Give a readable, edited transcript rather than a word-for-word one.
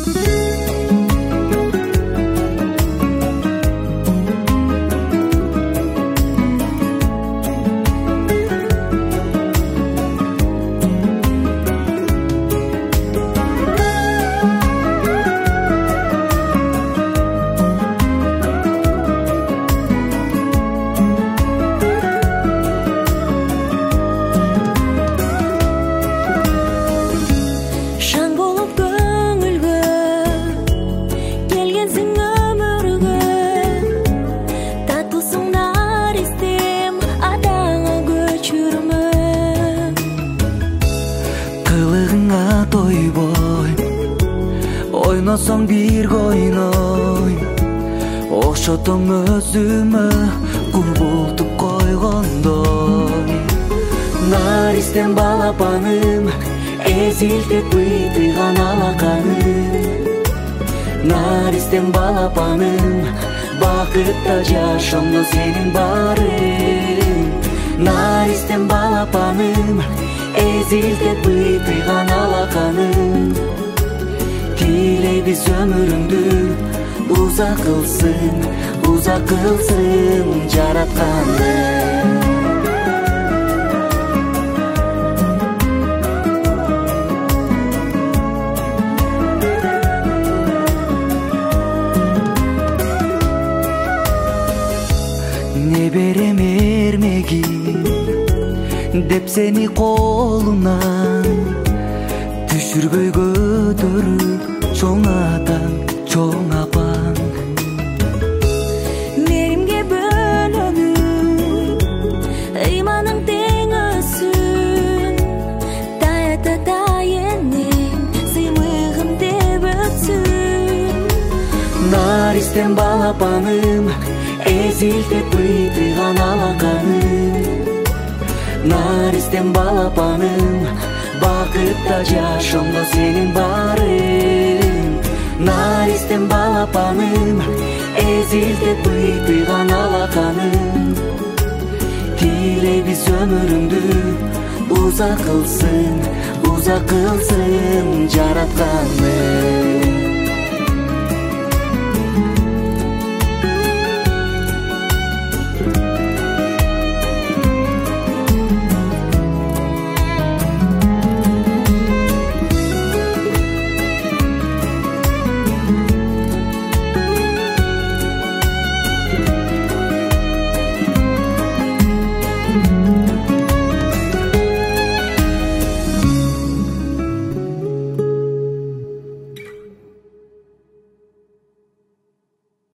Ойносоң бирге ойной, окшотом өзүмө кул болтуп койгондой. Наристен балапаным, эзилтип быйтыган алаканым. Наристен балапаным, бакытта жашоомдо сенин барың. Наристен балапаным, эзилтип быйтыган алаканым. Тилейбиз өмүрүңдү узак кылсын жараткандым. Не берем эрмеги деп сени колунан түшүрбөй көтөрүп чоң атаң, чоң апаң. Меримге бөлөнүп, ыйманың тең өссүн. Таята тайенен, сыймыгым деп өтсүн. Наристен балапаным, эзилтип быйтыган алаканым. Наристен балапаным, бакытта жашоомдо сенин барың. Наристен балапаным, эзилтип быйтыган алаканым. Тилейбиз өмүрүңдү узак кылсын жаратканым.